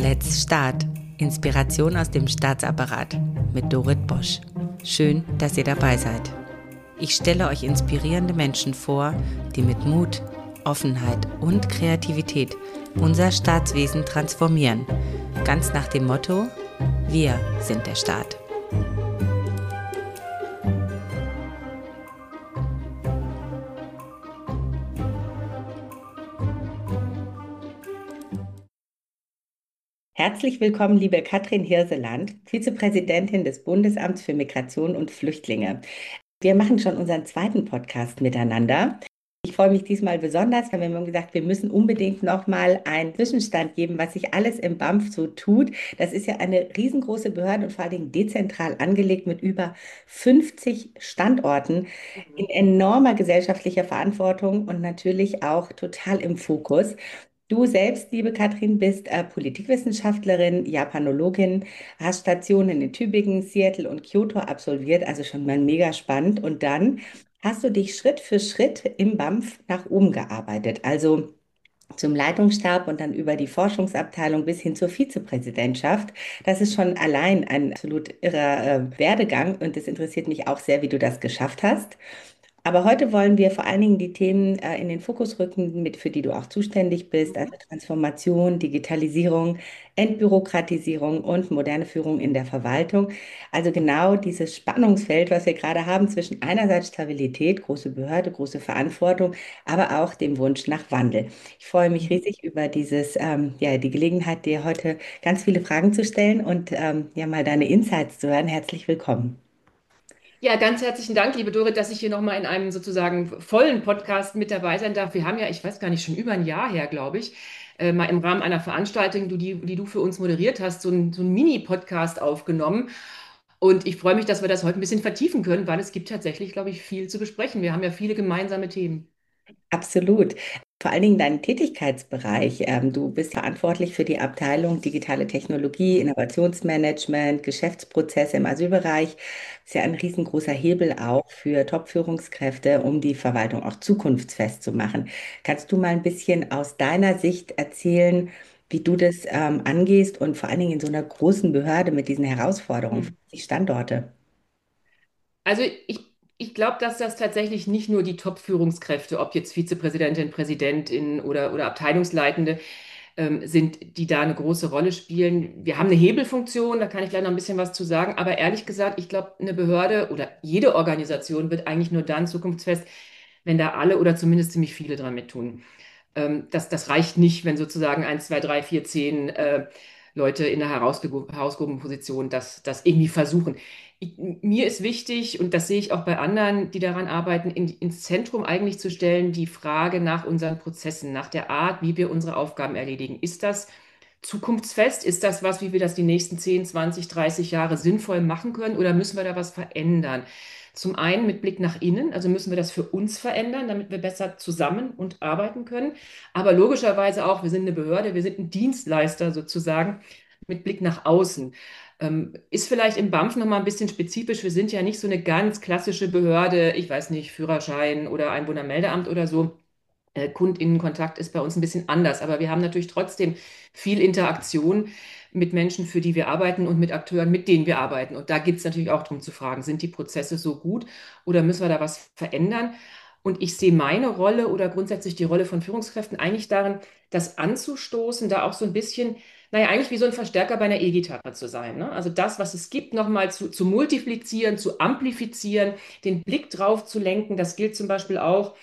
Let's Start. Inspiration aus dem Staatsapparat mit Dorit Bosch. Schön, dass ihr dabei seid. Ich stelle euch inspirierende Menschen vor, die mit Mut, Offenheit und Kreativität unser Staatswesen transformieren. Ganz nach dem Motto: Wir sind der Staat. Herzlich willkommen, liebe Katrin Hirseland, Vizepräsidentin des Bundesamts für Migration und Flüchtlinge. Wir machen schon unseren zweiten Podcast miteinander. Ich freue mich diesmal besonders, weil wir haben gesagt, wir müssen unbedingt nochmal einen Zwischenstand geben, was sich alles im BAMF so tut. Das ist ja eine riesengroße Behörde und vor allen Dingen dezentral angelegt mit über 50 Standorten in enormer gesellschaftlicher Verantwortung und natürlich auch total im Fokus. Du selbst, liebe Katrin, bist Politikwissenschaftlerin, Japanologin, hast Stationen in Tübingen, Seattle und Kyoto absolviert, also schon mal mega spannend. Und dann hast du dich Schritt für Schritt im BAMF nach oben gearbeitet, also zum Leitungsstab und dann über die Forschungsabteilung bis hin zur Vizepräsidentschaft. Das ist schon allein ein absolut irrer Werdegang und es interessiert mich auch sehr, wie du das geschafft hast. Aber heute wollen wir vor allen Dingen die Themen in den Fokus rücken, für die du auch zuständig bist, also Transformation, Digitalisierung, Entbürokratisierung und moderne Führung in der Verwaltung. Also genau dieses Spannungsfeld, was wir gerade haben zwischen einerseits Stabilität, große Behörde, große Verantwortung, aber auch dem Wunsch nach Wandel. Ich freue mich riesig über die Gelegenheit, dir heute ganz viele Fragen zu stellen und ja mal deine Insights zu hören. Herzlich willkommen. Ja, ganz herzlichen Dank, liebe Dorit, dass ich hier nochmal in einem sozusagen vollen Podcast mit dabei sein darf. Wir haben ja, ich weiß gar nicht, schon über ein Jahr her, glaube ich, mal im Rahmen einer Veranstaltung, die du für uns moderiert hast, so ein Mini-Podcast aufgenommen. Und ich freue mich, dass wir das heute ein bisschen vertiefen können, weil es gibt tatsächlich, glaube ich, viel zu besprechen. Wir haben ja viele gemeinsame Themen. Absolut. Vor allen Dingen dein Tätigkeitsbereich. Du bist verantwortlich für die Abteilung Digitale Technologie, Innovationsmanagement, Geschäftsprozesse im Asylbereich. Ist ja ein riesengroßer Hebel auch für Top-Führungskräfte, um die Verwaltung auch zukunftsfest zu machen. Kannst du mal ein bisschen aus deiner Sicht erzählen, wie du das angehst und vor allen Dingen in so einer großen Behörde mit diesen Herausforderungen, Hm. 50 Standorte? Also ich glaube, dass das tatsächlich nicht nur die Top-Führungskräfte, ob jetzt Vizepräsidentin, Präsidentin oder Abteilungsleitende, sind, die da eine große Rolle spielen. Wir haben eine Hebelfunktion, da kann ich gleich noch ein bisschen was zu sagen. Aber ehrlich gesagt, ich glaube, eine Behörde oder jede Organisation wird eigentlich nur dann zukunftsfest, wenn da alle oder zumindest ziemlich viele dran mittun. Das reicht nicht, wenn sozusagen 1, 2, 3, 4, 10 Leute in einer herausgehobenen Position das irgendwie versuchen. Mir ist wichtig, und das sehe ich auch bei anderen, die daran arbeiten, ins Zentrum eigentlich zu stellen, die Frage nach unseren Prozessen, nach der Art, wie wir unsere Aufgaben erledigen. Ist das zukunftsfest? Ist das was, wie wir das die nächsten 10, 20, 30 Jahre sinnvoll machen können, oder müssen wir da was verändern? Zum einen mit Blick nach innen, also müssen wir das für uns verändern, damit wir besser zusammen und arbeiten können. Aber logischerweise auch, wir sind eine Behörde, wir sind ein Dienstleister sozusagen mit Blick nach außen. Ist vielleicht im BAMF noch mal ein bisschen spezifisch. Wir sind ja nicht so eine ganz klassische Behörde, ich weiß nicht, Führerschein oder Einwohnermeldeamt oder so. Kundinnenkontakt ist bei uns ein bisschen anders, aber wir haben natürlich trotzdem viel Interaktion mit Menschen, für die wir arbeiten und mit Akteuren, mit denen wir arbeiten. Und da geht es natürlich auch darum zu fragen, sind die Prozesse so gut oder müssen wir da was verändern? Und ich sehe meine Rolle oder grundsätzlich die Rolle von Führungskräften eigentlich darin, das anzustoßen, da auch so ein bisschen, naja, eigentlich wie so ein Verstärker bei einer E-Gitarre zu sein. Ne? Also das, was es gibt, nochmal zu multiplizieren, zu amplifizieren, den Blick drauf zu lenken. Das gilt zum Beispiel auch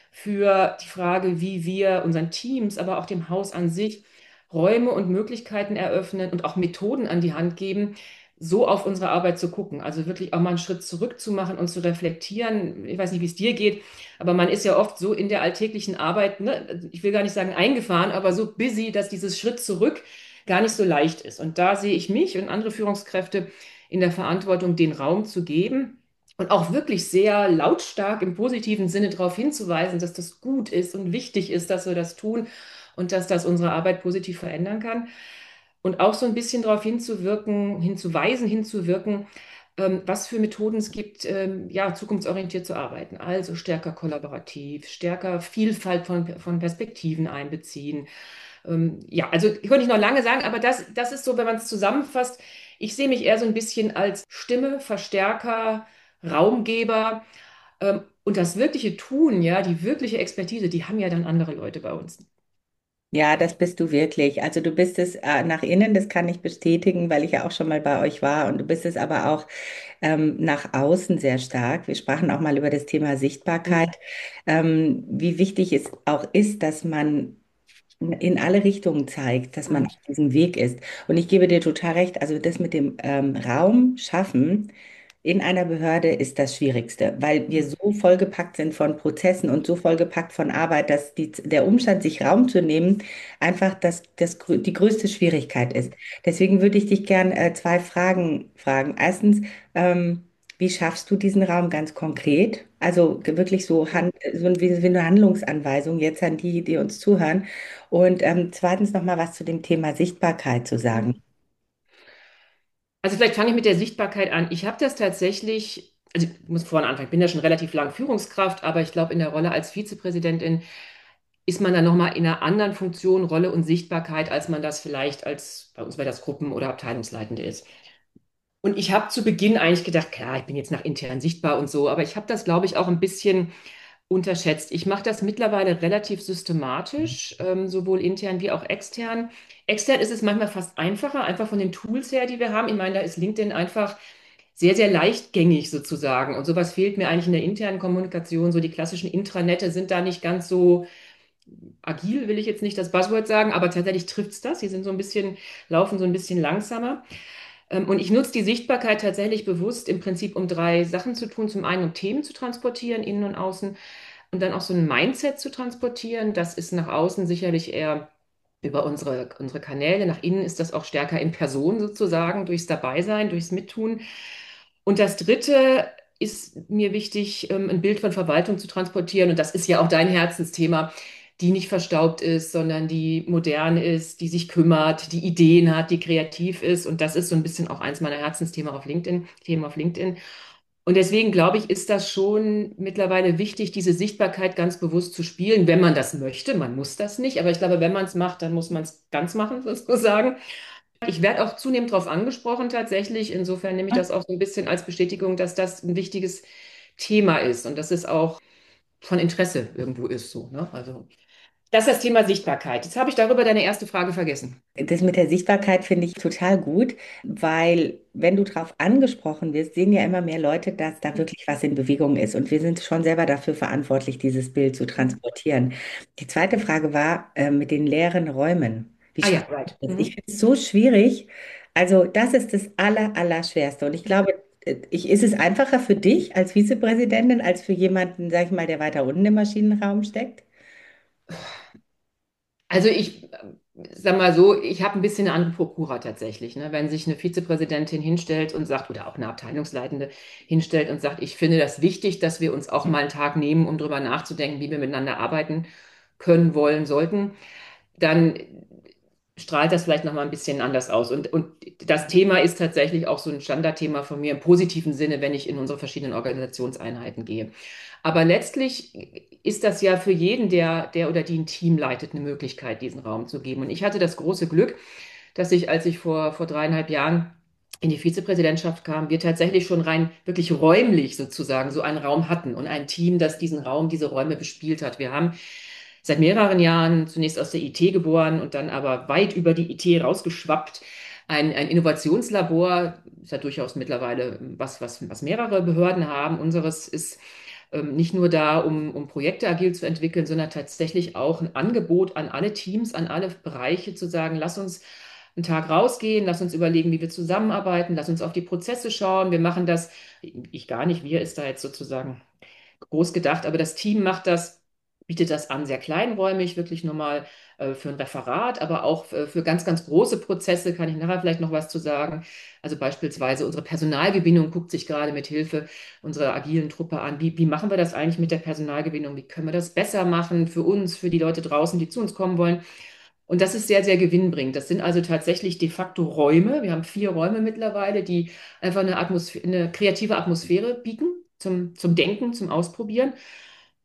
für die Frage, wie wir unseren Teams, aber auch dem Haus an sich Räume und Möglichkeiten eröffnen und auch Methoden an die Hand geben, so auf unsere Arbeit zu gucken. Also wirklich auch mal einen Schritt zurück zu machen und zu reflektieren. Ich weiß nicht, wie es dir geht, aber man ist ja oft so in der alltäglichen Arbeit, ne, ich will gar nicht sagen eingefahren, aber so busy, dass dieses Schritt zurück gar nicht so leicht ist. Und da sehe ich mich und andere Führungskräfte in der Verantwortung, den Raum zu geben und auch wirklich sehr lautstark im positiven Sinne darauf hinzuweisen, dass das gut ist und wichtig ist, dass wir das tun und dass das unsere Arbeit positiv verändern kann. Und auch so ein bisschen darauf hinzuwirken, hinzuweisen, hinzuwirken, was für Methoden es gibt, ja, zukunftsorientiert zu arbeiten. Also stärker kollaborativ, stärker Vielfalt von Perspektiven einbeziehen, Ja, also könnte ich noch lange sagen, aber das ist so, wenn man es zusammenfasst, ich sehe mich eher so ein bisschen als Stimme, Verstärker, Raumgeber. Und das wirkliche Tun, ja, die wirkliche Expertise, die haben ja dann andere Leute bei uns. Ja, das bist du wirklich. Also du bist es nach innen, das kann ich bestätigen, weil ich ja auch schon mal bei euch war. Und du bist es aber auch nach außen sehr stark. Wir sprachen auch mal über das Thema Sichtbarkeit, Mhm. wie wichtig es auch ist, dass man in alle Richtungen zeigt, dass man Mhm. auf diesem Weg ist. Und ich gebe dir total recht, also das mit dem Raum schaffen in einer Behörde ist das Schwierigste, weil wir so vollgepackt sind von Prozessen und so vollgepackt von Arbeit, dass der Umstand, sich Raum zu nehmen, einfach die größte Schwierigkeit ist. Deswegen würde ich dich gern zwei Fragen fragen. Erstens, wie schaffst du diesen Raum ganz konkret? Also wirklich wie eine Handlungsanweisung jetzt an die, die uns zuhören. Und zweitens nochmal was zu dem Thema Sichtbarkeit zu sagen. Mhm. Also vielleicht fange ich mit der Sichtbarkeit an. Ich habe das tatsächlich, also ich muss vorne anfangen, ich bin ja schon relativ lang Führungskraft, aber ich glaube, in der Rolle als Vizepräsidentin ist man dann nochmal in einer anderen Funktion, Rolle und Sichtbarkeit, als man das vielleicht als bei uns, weil das Gruppen- oder Abteilungsleitende ist. Und ich habe zu Beginn eigentlich gedacht, klar, ich bin jetzt nach intern sichtbar und so, aber ich habe das, glaube ich, auch ein bisschen unterschätzt. Ich mache das mittlerweile relativ systematisch, sowohl intern wie auch extern. Extern ist es manchmal fast einfacher, einfach von den Tools her, die wir haben. Ich meine, da ist LinkedIn einfach sehr, sehr leichtgängig sozusagen. Und sowas fehlt mir eigentlich in der internen Kommunikation. So die klassischen Intranette sind da nicht ganz so agil, will ich jetzt nicht das Buzzword sagen, aber tatsächlich trifft es das. Sie sind so ein bisschen, laufen so ein bisschen langsamer. Und ich nutze die Sichtbarkeit tatsächlich bewusst im Prinzip, um drei Sachen zu tun. Zum einen, um Themen zu transportieren, innen und außen, und dann auch so ein Mindset zu transportieren. Das ist nach außen sicherlich eher über unsere Kanäle. Nach innen ist das auch stärker in Person sozusagen, durchs Dabeisein, durchs Mittun. Und das Dritte ist mir wichtig, ein Bild von Verwaltung zu transportieren. Und das ist ja auch dein Herzensthema, die nicht verstaubt ist, sondern die modern ist, die sich kümmert, die Ideen hat, die kreativ ist. Und das ist so ein bisschen auch eins meiner Herzensthemen auf LinkedIn, Themen auf LinkedIn. Und deswegen glaube ich, ist das schon mittlerweile wichtig, diese Sichtbarkeit ganz bewusst zu spielen, wenn man das möchte. Man muss das nicht, aber ich glaube, wenn man es macht, dann muss man es ganz machen, sozusagen. Ich werde auch zunehmend darauf angesprochen, tatsächlich. Insofern nehme ich das auch so ein bisschen als Bestätigung, dass das ein wichtiges Thema ist und dass es auch von Interesse irgendwo ist, so, ne? Also, das ist das Thema Sichtbarkeit. Jetzt habe ich darüber deine erste Frage vergessen. Das mit der Sichtbarkeit finde ich total gut, weil wenn du darauf angesprochen wirst, sehen ja immer mehr Leute, dass da wirklich was in Bewegung ist. Und wir sind schon selber dafür verantwortlich, dieses Bild zu transportieren. Die zweite Frage war mit den leeren Räumen. Wie Ah schafft ja, man right. das? Ich Mhm. finde es so schwierig. Also das ist das Allerschwerste. Und ich glaube, ist es einfacher für dich als Vizepräsidentin als für jemanden, sag ich mal, der weiter unten im Maschinenraum steckt? Also ich sag mal so, ich habe ein bisschen eine andere Prokura tatsächlich. Ne? Wenn sich eine Vizepräsidentin hinstellt und sagt, oder auch eine Abteilungsleitende hinstellt und sagt, ich finde das wichtig, dass wir uns auch mal einen Tag nehmen, um drüber nachzudenken, wie wir miteinander arbeiten können, wollen, sollten, dann strahlt das vielleicht nochmal ein bisschen anders aus. Und das Thema ist tatsächlich auch so ein Standardthema von mir im positiven Sinne, wenn ich in unsere verschiedenen Organisationseinheiten gehe. Aber letztlich ist das ja für jeden, der oder die ein Team leitet, eine Möglichkeit, diesen Raum zu geben. Und ich hatte das große Glück, dass ich, als ich vor 3,5 Jahren in die Vizepräsidentschaft kam, wir tatsächlich schon rein wirklich räumlich sozusagen so einen Raum hatten und ein Team, das diesen Raum, diese Räume bespielt hat. Wir haben seit mehreren Jahren zunächst aus der IT geboren und dann aber weit über die IT rausgeschwappt. Ein Innovationslabor ist ja durchaus mittlerweile was mehrere Behörden haben. Unseres ist nicht nur da, um Projekte agil zu entwickeln, sondern tatsächlich auch ein Angebot an alle Teams, an alle Bereiche zu sagen, lass uns einen Tag rausgehen, lass uns überlegen, wie wir zusammenarbeiten, lass uns auf die Prozesse schauen. Wir machen das, ich gar nicht, wir ist da jetzt sozusagen groß gedacht, aber das Team macht das, bietet das an, sehr kleinräumig, wirklich nur mal für ein Referat, aber auch für ganz, ganz große Prozesse kann ich nachher vielleicht noch was zu sagen. Also beispielsweise unsere Personalgewinnung guckt sich gerade mit Hilfe unserer agilen Truppe an. Wie machen wir das eigentlich mit der Personalgewinnung? Wie können wir das besser machen für uns, für die Leute draußen, die zu uns kommen wollen? Und das ist sehr, sehr gewinnbringend. Das sind also tatsächlich de facto Räume. Wir haben 4 Räume mittlerweile, die einfach eine kreative Atmosphäre bieten zum Denken, zum Ausprobieren.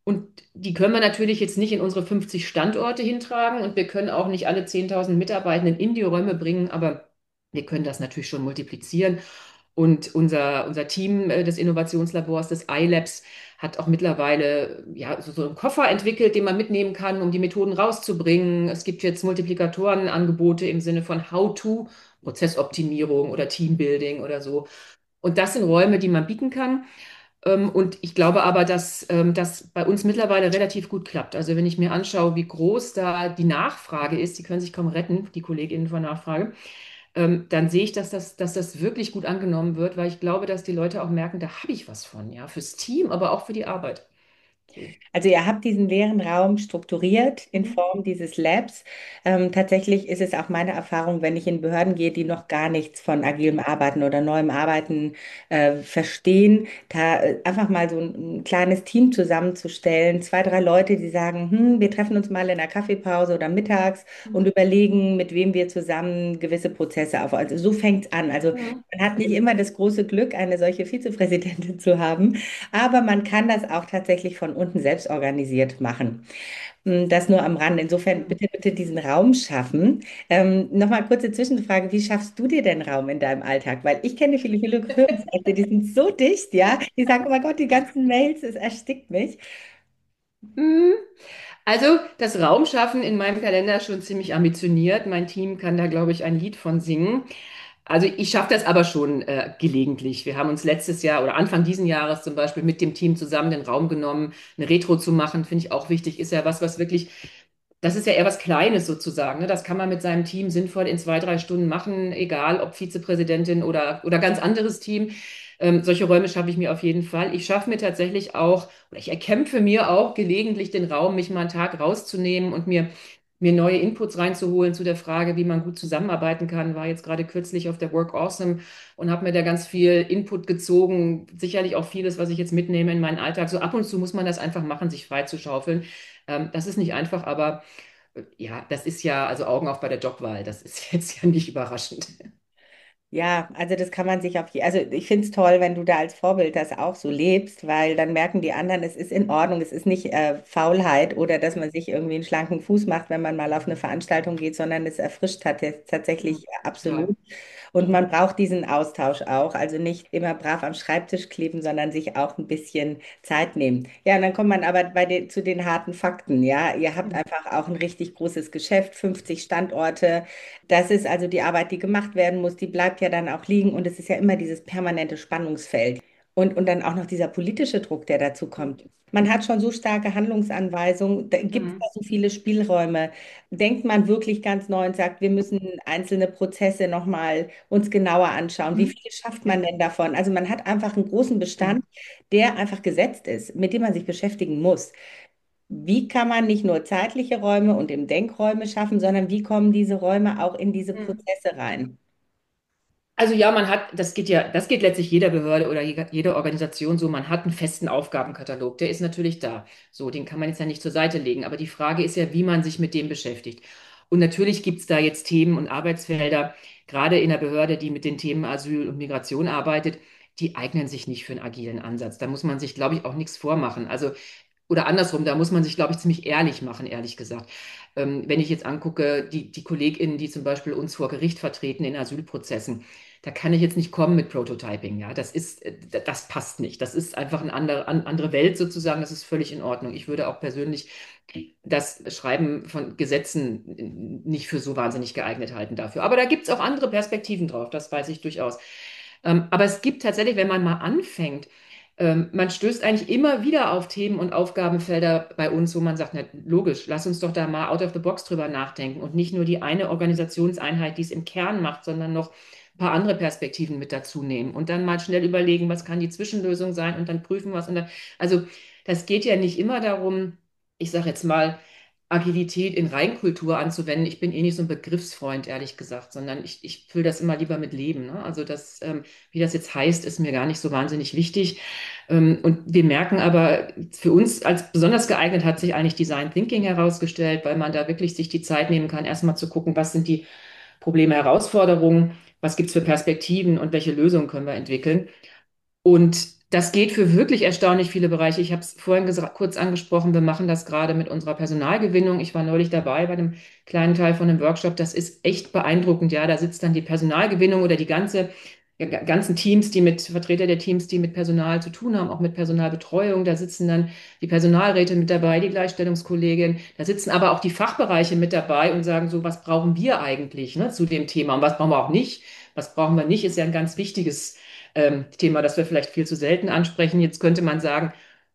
Und die können wir natürlich jetzt nicht in unsere 50 Standorte hintragen und wir können auch nicht alle 10.000 Mitarbeitenden in die Räume bringen, aber wir können das natürlich schon multiplizieren. Und unser Team des Innovationslabors, des iLabs, hat auch mittlerweile ja, so einen Koffer entwickelt, den man mitnehmen kann, um die Methoden rauszubringen. Es gibt jetzt Multiplikatorenangebote im Sinne von How-to, Prozessoptimierung oder Teambuilding oder so. Und das sind Räume, die man bieten kann. Und ich glaube aber, dass das bei uns mittlerweile relativ gut klappt. Also wenn ich mir anschaue, wie groß da die Nachfrage ist, die können sich kaum retten, die KollegInnen von Nachfrage, dann sehe ich, dass das wirklich gut angenommen wird, weil ich glaube, dass die Leute auch merken, da habe ich was von, ja, fürs Team, aber auch für die Arbeit. So. Also ihr habt diesen leeren Raum strukturiert in Mhm. Form dieses Labs. Tatsächlich ist es auch meine Erfahrung, wenn ich in Behörden gehe, die noch gar nichts von agilem Arbeiten oder neuem Arbeiten verstehen, da einfach mal so ein kleines Team zusammenzustellen, zwei, drei Leute, die sagen, wir treffen uns mal in der Kaffeepause oder mittags und überlegen, mit wem wir zusammen gewisse Prozesse auf. Also so fängt es an. Also Mhm. man hat nicht immer das große Glück, eine solche Vizepräsidentin zu haben. Aber man kann das auch tatsächlich von unten selbst organisiert machen. Das nur am Rande. Insofern Mhm. bitte, bitte diesen Raum schaffen. Nochmal kurze Zwischenfrage. Wie schaffst du dir denn Raum in deinem Alltag? Weil ich kenne viele Führungskräfte, die sind so dicht, ja. Die sagen, oh mein Gott, die ganzen Mails, es erstickt mich. Mhm. Also das Raumschaffen in meinem Kalender ist schon ziemlich ambitioniert. Mein Team kann da, glaube ich, ein Lied von singen. Also ich schaffe das aber schon gelegentlich. Wir haben uns letztes Jahr oder Anfang diesen Jahres zum Beispiel mit dem Team zusammen den Raum genommen, eine Retro zu machen, finde ich auch wichtig. Ist ja was wirklich, das ist ja eher was Kleines sozusagen. Ne? Das kann man mit seinem Team sinnvoll in 2, 3 Stunden machen, egal ob Vizepräsidentin oder ganz anderes Team. Solche Räume schaffe ich mir auf jeden Fall. Ich schaffe mir tatsächlich auch, oder ich erkämpfe mir auch gelegentlich den Raum, mich mal einen Tag rauszunehmen und mir neue Inputs reinzuholen zu der Frage, wie man gut zusammenarbeiten kann. War jetzt gerade kürzlich auf der Work Awesome und habe mir da ganz viel Input gezogen. Sicherlich auch vieles, was ich jetzt mitnehme in meinen Alltag. So ab und zu muss man das einfach machen, sich freizuschaufeln. Das ist nicht einfach, aber ja, das ist ja, also Augen auf bei der Jobwahl, das ist jetzt ja nicht überraschend. Ja, also das kann man sich also ich finde es toll, wenn du da als Vorbild das auch so lebst, weil dann merken die anderen, es ist in Ordnung, es ist nicht Faulheit oder dass man sich irgendwie einen schlanken Fuß macht, wenn man mal auf eine Veranstaltung geht, sondern es erfrischt Mhm. tatsächlich Total. absolut. Und man braucht diesen Austausch auch, also nicht immer brav am Schreibtisch kleben, sondern sich auch ein bisschen Zeit nehmen. Ja, und dann kommt man aber zu den harten Fakten, ja. Ihr habt Mhm. einfach auch ein richtig großes Geschäft, 50 Standorte. Das ist also die Arbeit, die gemacht werden muss, die bleibt ja dann auch liegen und es ist ja immer dieses permanente Spannungsfeld. Und dann auch noch dieser politische Druck, der dazu kommt. Man hat schon so starke Handlungsanweisungen, da gibt es da Mhm. so viele Spielräume. Denkt man wirklich ganz neu und sagt, wir müssen einzelne Prozesse nochmal uns genauer anschauen. Wie Mhm. viel schafft man denn davon? Also man hat einfach einen großen Bestand, der einfach gesetzt ist, mit dem man sich beschäftigen muss. Wie kann man nicht nur zeitliche Räume und im Denkräume schaffen, sondern wie kommen diese Räume auch in diese Mhm. Prozesse rein? Also ja, das geht letztlich jeder Behörde oder jeder Organisation so, man hat einen festen Aufgabenkatalog, der ist natürlich da. So, den kann man jetzt ja nicht zur Seite legen, aber die Frage ist ja, wie man sich mit dem beschäftigt. Und natürlich gibt es da jetzt Themen und Arbeitsfelder, gerade in der Behörde, die mit den Themen Asyl und Migration arbeitet, die eignen sich nicht für einen agilen Ansatz. Da muss man sich, glaube ich, auch nichts vormachen. Also oder andersrum, da muss man sich, glaube ich, ziemlich ehrlich machen, ehrlich gesagt. Wenn ich jetzt angucke, die KollegInnen, die zum Beispiel uns vor Gericht vertreten in Asylprozessen, da kann ich jetzt nicht kommen mit Prototyping, ja. Das passt nicht. Das ist einfach eine andere Welt sozusagen. Das ist völlig in Ordnung. Ich würde auch persönlich das Schreiben von Gesetzen nicht für so wahnsinnig geeignet halten dafür. Aber da gibt es auch andere Perspektiven drauf, das weiß ich durchaus. Aber es gibt tatsächlich, wenn man mal anfängt, man stößt eigentlich immer wieder auf Themen und Aufgabenfelder bei uns, wo man sagt, na, logisch, lass uns doch da mal out of the box drüber nachdenken und nicht nur die eine Organisationseinheit, die es im Kern macht, sondern noch ein paar andere Perspektiven mit dazu nehmen und dann mal schnell überlegen, was kann die Zwischenlösung sein und dann prüfen was. Und dann, also das geht ja nicht immer darum, ich sage jetzt mal, Agilität in Reinkultur anzuwenden. Ich bin eh nicht so ein Begriffsfreund, ehrlich gesagt, sondern ich fülle das immer lieber mit Leben. Ne? Also wie das jetzt heißt, ist mir gar nicht so wahnsinnig wichtig. Und wir merken aber, für uns als besonders geeignet hat sich eigentlich Design Thinking herausgestellt, weil man da wirklich sich die Zeit nehmen kann, erstmal zu gucken, was sind die Probleme, Herausforderungen, was gibt es für Perspektiven und welche Lösungen können wir entwickeln. Und das geht für wirklich erstaunlich viele Bereiche. Ich habe es vorhin kurz angesprochen, wir machen das gerade mit unserer Personalgewinnung. Ich war neulich dabei bei einem kleinen Teil von einem Workshop. Das ist echt beeindruckend. Ja, da sitzt dann die Personalgewinnung oder die ganzen Teams, Vertreter der Teams, die mit Personal zu tun haben, auch mit Personalbetreuung. Da sitzen dann die Personalräte mit dabei, die Gleichstellungskollegin. Da sitzen aber auch die Fachbereiche mit dabei und sagen so, was brauchen wir eigentlich, ne, zu dem Thema und was brauchen wir auch nicht. Was brauchen wir nicht, ist ja ein ganz wichtiges Thema, das wir vielleicht viel zu selten ansprechen. Jetzt könnte man sagen,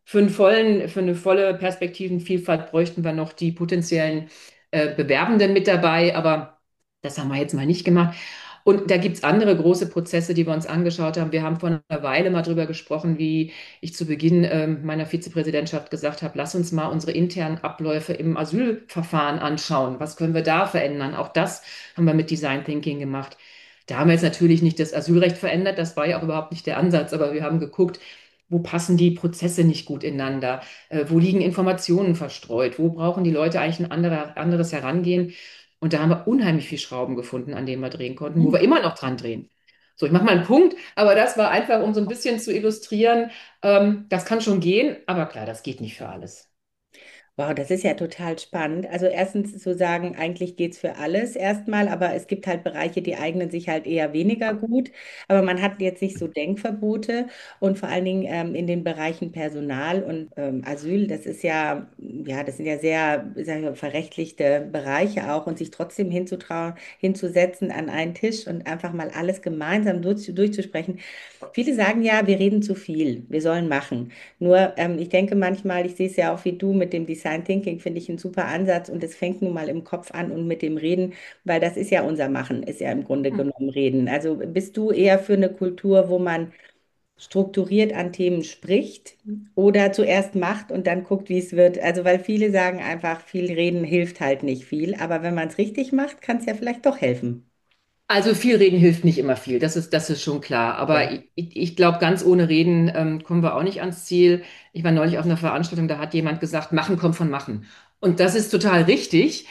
für eine volle Perspektivenvielfalt bräuchten wir noch die potenziellen Bewerbenden mit dabei, aber das haben wir jetzt mal nicht gemacht. Und da gibt es andere große Prozesse, die wir uns angeschaut haben. Wir haben vor einer Weile mal drüber gesprochen, wie ich zu Beginn meiner Vizepräsidentschaft gesagt habe, lass uns mal unsere internen Abläufe im Asylverfahren anschauen. Was können wir da verändern? Auch das haben wir mit Design Thinking gemacht. Da haben wir jetzt natürlich nicht das Asylrecht verändert, das war ja auch überhaupt nicht der Ansatz, aber wir haben geguckt, wo passen die Prozesse nicht gut ineinander, wo liegen Informationen verstreut, wo brauchen die Leute eigentlich anderes Herangehen. Und da haben wir unheimlich viel Schrauben gefunden, an denen wir drehen konnten, wo wir immer noch dran drehen. So, ich mache mal einen Punkt, aber das war einfach, um so ein bisschen zu illustrieren, das kann schon gehen, aber klar, das geht nicht für alles. Wow, das ist ja total spannend. Also erstens zu sagen, eigentlich geht's für alles erstmal, aber es gibt halt Bereiche, die eignen sich halt eher weniger gut. Aber man hat jetzt nicht so Denkverbote und vor allen Dingen in den Bereichen Personal und Asyl, das ist ja, das sind ja sehr, sagen wir, verrechtlichte Bereiche auch und sich trotzdem hinzutrauen, hinzusetzen an einen Tisch und einfach mal alles gemeinsam durchzusprechen. Viele sagen ja, wir reden zu viel, wir sollen machen. Nur, ich denke manchmal, ich sehe es ja auch wie du mit dem Design Thinking, finde ich einen super Ansatz und es fängt nun mal im Kopf an und mit dem Reden, weil das ist ja unser Machen, ist ja im Grunde genommen Reden. Also bist du eher für eine Kultur, wo man strukturiert an Themen spricht oder zuerst macht und dann guckt, wie es wird? Also, weil viele sagen einfach, viel reden hilft halt nicht viel, aber wenn man es richtig macht, kann es ja vielleicht doch helfen. Also viel reden hilft nicht immer viel, das ist schon klar. Ja. Aber ich glaube, ganz ohne Reden kommen wir auch nicht ans Ziel. Ich war neulich auf einer Veranstaltung, da hat jemand gesagt, Machen kommt von Machen. Und das ist total richtig.